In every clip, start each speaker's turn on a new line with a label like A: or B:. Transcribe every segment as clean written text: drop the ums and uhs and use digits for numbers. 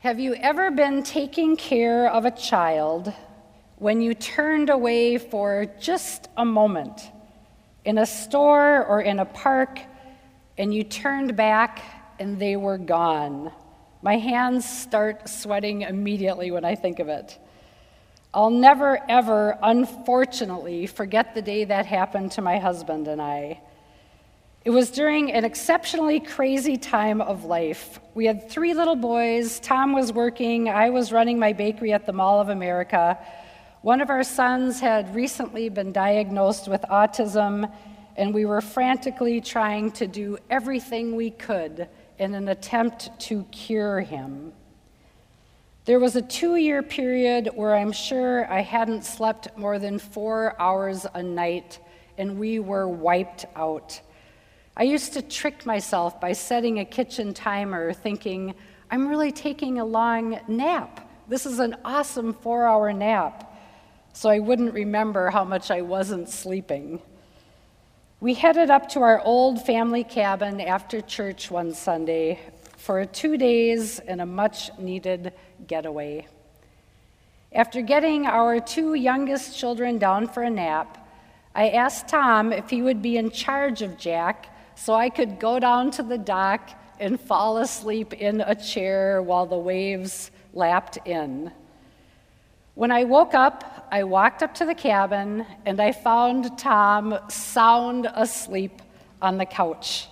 A: Have you ever been taking care of a child when you turned away for just a moment in a store or in a park and you turned back and they were gone? My hands start sweating immediately when I think of it. I'll never, ever, unfortunately, forget the day that happened to my husband and I. It was during an exceptionally crazy time of life. We had 3 little boys. Tom was working. I was running my bakery at the Mall of America. One of our sons had recently been diagnosed with autism, and we were frantically trying to do everything we could in an attempt to cure him. There was a 2-year period where I'm sure I hadn't slept more than 4 hours a night, and we were wiped out. I used to trick myself by setting a kitchen timer, thinking, I'm really taking a long nap. This is an awesome 4-hour nap. So I wouldn't remember how much I wasn't sleeping. We headed up to our old family cabin after church one Sunday for 2 days and a much-needed getaway. After getting our 2 youngest children down for a nap, I asked Tom if he would be in charge of Jack so I could go down to the dock and fall asleep in a chair while the waves lapped in. When I woke up, I walked up to the cabin and I found Tom sound asleep on the couch.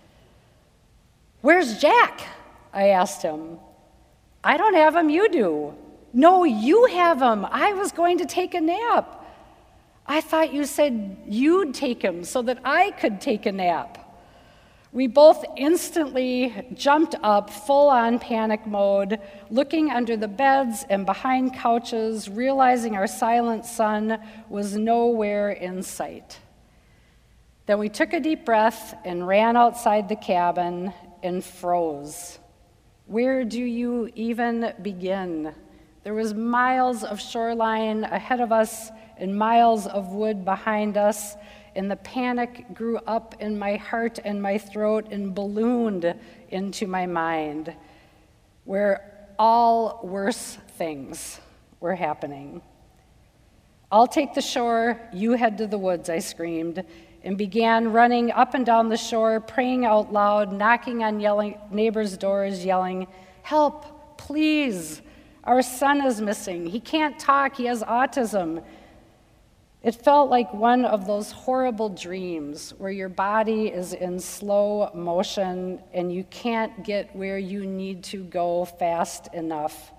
A: "Where's Jack?" I asked him. "I don't have him, you do." "No, you have him. I was going to take a nap." "I thought you said you'd take him so that I could take a nap." We both instantly jumped up, full-on panic mode, looking under the beds and behind couches, realizing our silent son was nowhere in sight. Then we took a deep breath and ran outside the cabin and froze. Where do you even begin? There was miles of shoreline ahead of us and miles of wood behind us, and the panic grew up in my heart and my throat and ballooned into my mind, where all worse things were happening. "I'll take the shore, you head to the woods," I screamed, and began running up and down the shore, praying out loud, knocking on neighbors' doors, yelling, "Help, please, our son is missing. He can't talk, he has autism." It felt like one of those horrible dreams where your body is in slow motion and you can't get where you need to go fast enough.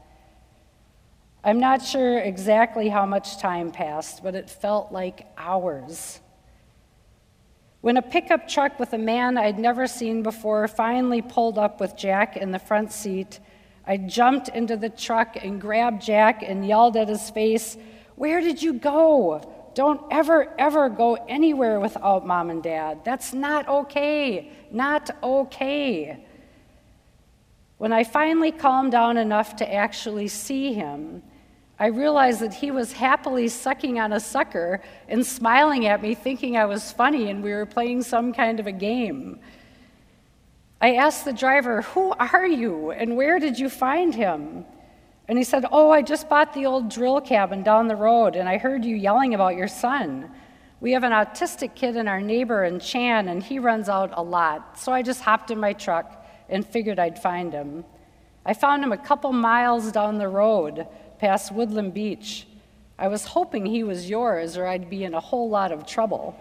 A: I'm not sure exactly how much time passed, but it felt like hours. When a pickup truck with a man I'd never seen before finally pulled up with Jack in the front seat, I jumped into the truck and grabbed Jack and yelled at his face, "Where did you go? Don't ever, ever go anywhere without Mom and Dad. That's not okay. Not okay." When I finally calmed down enough to actually see him, I realized that he was happily sucking on a sucker and smiling at me, thinking I was funny and we were playing some kind of a game. I asked the driver, "Who are you and where did you find him?" And he said, "Oh, I just bought the old drill cabin down the road, and I heard you yelling about your son. We have an autistic kid in our neighbor in Chan, and he runs out a lot. So I just hopped in my truck and figured I'd find him. I found him a couple miles down the road, past Woodland Beach. I was hoping he was yours, or I'd be in a whole lot of trouble."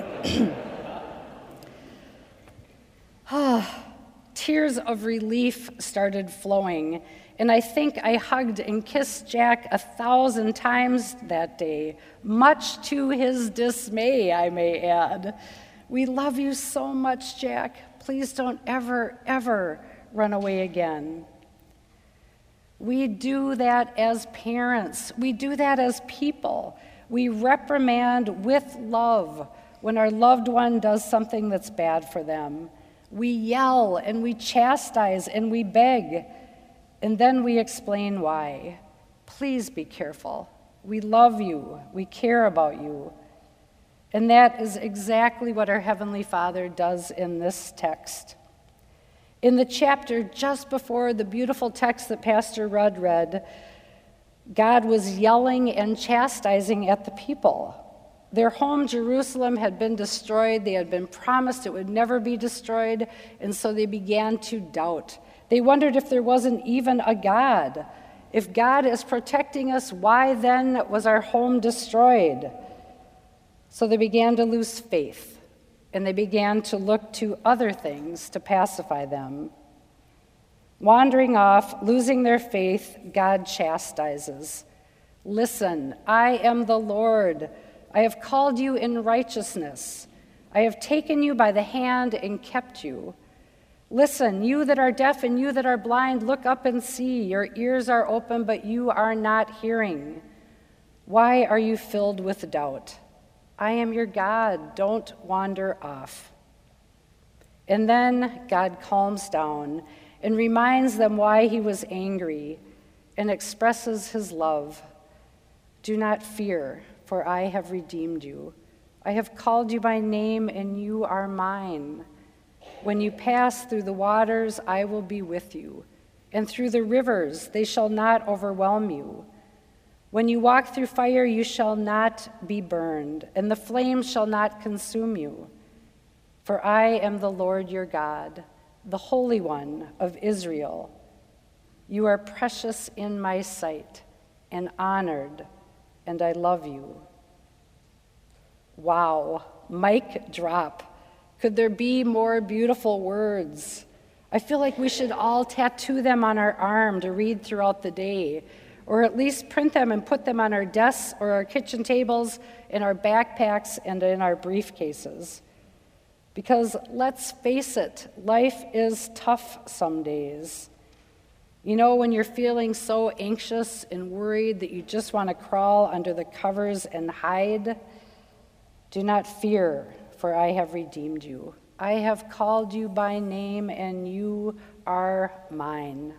A: Tears of relief started flowing, and I think I hugged and kissed Jack 1,000 times that day, much to his dismay, I may add. "We love you so much, Jack. Please don't ever, ever run away again." We do that as parents. We do that as people. We reprimand with love when our loved one does something that's bad for them. We yell and we chastise and we beg, and then we explain why. Please be careful. We love you. We care about you. And that is exactly what our Heavenly Father does in this text. In the chapter just before the beautiful text that Pastor Rudd read, God was yelling and chastising at the people. Their home, Jerusalem, had been destroyed. They had been promised it would never be destroyed, and so they began to doubt. They wondered if there wasn't even a God. If God is protecting us, why then was our home destroyed? So they began to lose faith, and they began to look to other things to pacify them. Wandering off, losing their faith, God chastises. Listen, I am the Lord. I have called you in righteousness. I have taken you by the hand and kept you. Listen, you that are deaf and you that are blind, look up and see. Your ears are open, but you are not hearing. Why are you filled with doubt? I am your God. Don't wander off. And then God calms down and reminds them why he was angry and expresses his love. Do not fear, for I have redeemed you. I have called you by name, and you are mine. When you pass through the waters, I will be with you, and through the rivers, they shall not overwhelm you. When you walk through fire, you shall not be burned, and the flames shall not consume you. For I am the Lord your God, the Holy One of Israel. You are precious in my sight and honored, and I love you. Wow, mic drop. Could there be more beautiful words? I feel like we should all tattoo them on our arm to read throughout the day, or at least print them and put them on our desks or our kitchen tables, in our backpacks, and in our briefcases. Because let's face it, life is tough some days. You know, when you're feeling so anxious and worried that you just want to crawl under the covers and hide? Do not fear, for I have redeemed you. I have called you by name, and you are mine.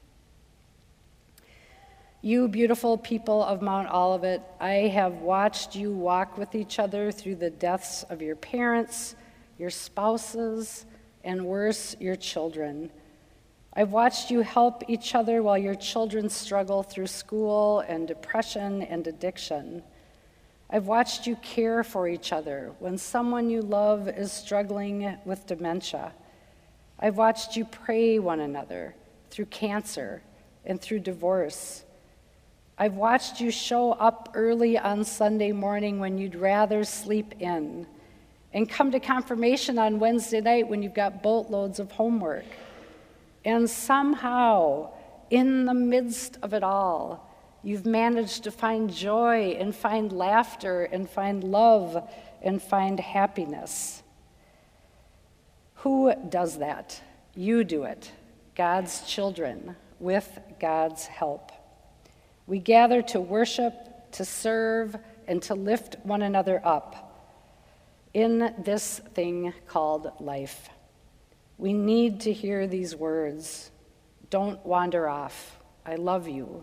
A: You beautiful people of Mount Olivet, I have watched you walk with each other through the deaths of your parents, your spouses, and worse, your children. I've watched you help each other while your children struggle through school and depression and addiction. I've watched you care for each other when someone you love is struggling with dementia. I've watched you pray one another through cancer and through divorce. I've watched you show up early on Sunday morning when you'd rather sleep in, and come to confirmation on Wednesday night when you've got boatloads of homework. And somehow, in the midst of it all, you've managed to find joy and find laughter and find love and find happiness. Who does that? You do it, God's children, with God's help. We gather to worship, to serve, and to lift one another up in this thing called life. We need to hear these words. Don't wander off. I love you.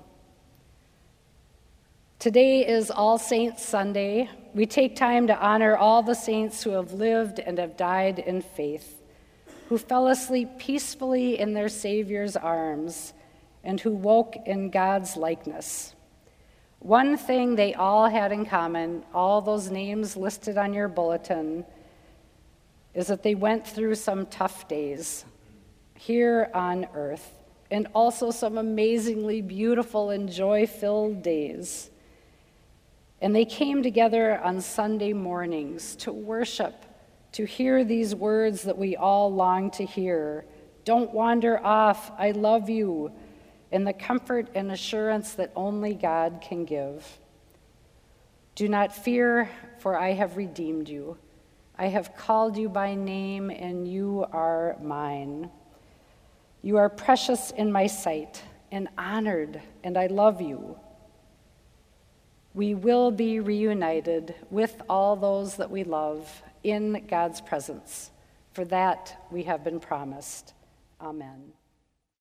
A: Today is All Saints Sunday. We take time to honor all the saints who have lived and have died in faith, who fell asleep peacefully in their Savior's arms, and who woke in God's likeness. One thing they all had in common, all those names listed on your bulletin, is that they went through some tough days here on earth, and also some amazingly beautiful and joy-filled days. And they came together on Sunday mornings to worship, to hear these words that we all long to hear. Don't wander off, I love you, and the comfort and assurance that only God can give. Do not fear, for I have redeemed you. I have called you by name, and you are mine. You are precious in my sight and honored, and I love you. We will be reunited with all those that we love in God's presence. For that we have been promised. Amen.